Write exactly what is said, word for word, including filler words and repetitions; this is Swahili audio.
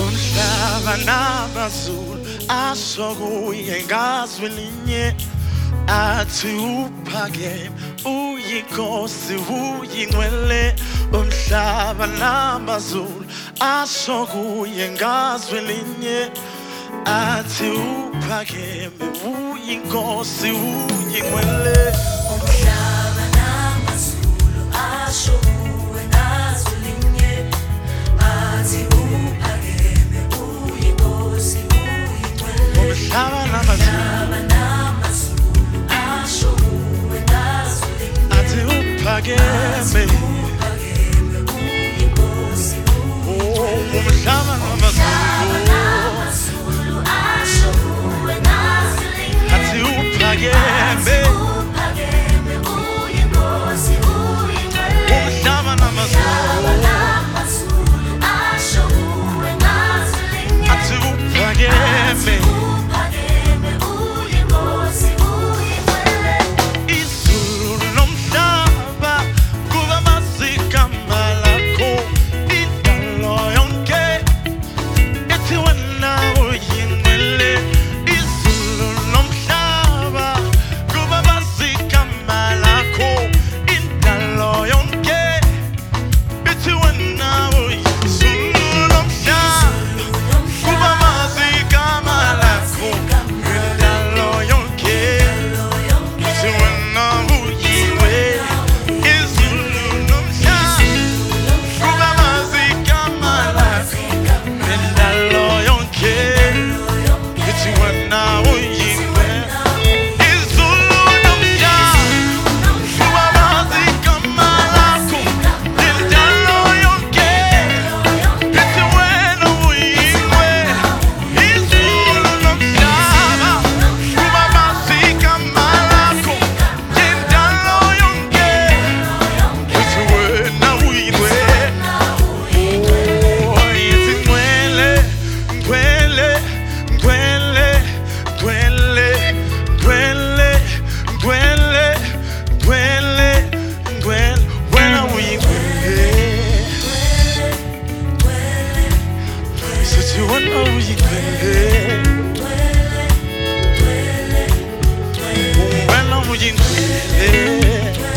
umhlaba namazulu ashokuye ngazwi linye athi uphakeme uyinkosi uyingcwele umhlaba namazulu ashokuye ngazwi linye athi uphakeme uyinkosi uyingcwele umhlaba namazulu ashokuye ngazwi linye athi uphakeme uyinkosi uyingcwele umhlaba namazulu ashokuye ngazwi linye athi uphakeme uyinkosi umhlaba namazulu athi uphakeme umhlaba namazulu athi uphakeme izulu nomhlaba kuba masigama lakho indalo yonke ethi wena uyingcwele izulu nomhlaba kuba masigama lakho indalo yonke ethi wena uyizulu nomhlaba kuba masigama lakho indalo yonke ethi wena uyingcwele izulu nomhlaba kuba masigama lakho indalo yonke ethi wena uyingcwele izulu nomhlaba kuba masigama lakho indalo yonke ethi wena uyingcwele izulu nomhlaba kuba masigama lakho indalo yonke ethi wena uyingcwele oh yethi ngcwele ngcwele ngcwele ngcwele ngcwele ngcwele ngcwele ngcwele wena uyingcwele sithi wena uyingcwele wena uyingcwele